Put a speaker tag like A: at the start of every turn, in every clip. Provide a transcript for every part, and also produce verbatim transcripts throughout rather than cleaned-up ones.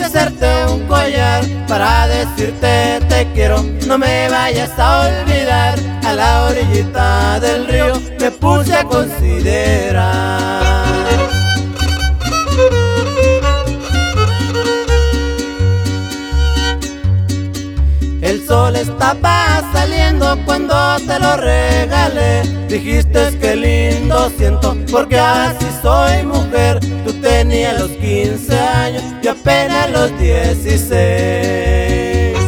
A: hacerte un collar para decirte te quiero. No me vayas a olvidar, a la orillita del río me puse a considerar. El sol estaba saliendo cuando te lo regalé. Dijiste que lindo siento porque así soy mujer. Tú tenías los quince años y apenas los dieciséis.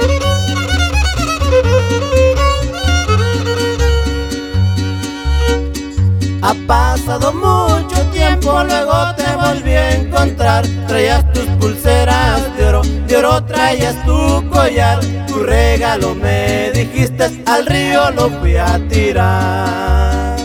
A: Ha pasado mucho tiempo, luego te volví a encontrar. Traías tus pulseras de oro, de oro traías tu collar. Tu regalo me dijiste, al río lo fui a tirar.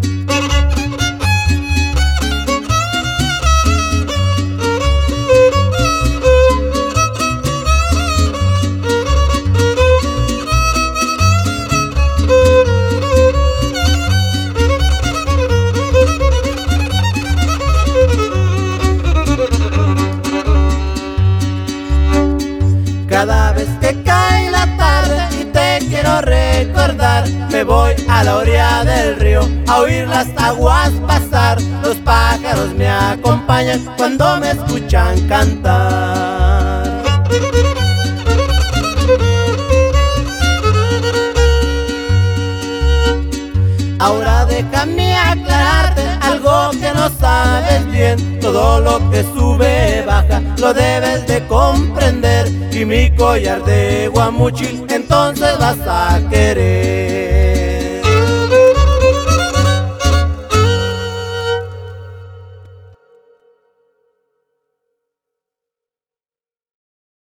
A: Cada vez que cae la tarde y te quiero recordar, me voy a la orilla del río a oír las aguas pasar. Los pájaros me acompañan cuando me escuchan cantar. Ahora déjame aclararte algo que no sabes bien. Todo lo que sube baja lo debes de comprender. Y mi collar de guamuchil entonces vas a querer.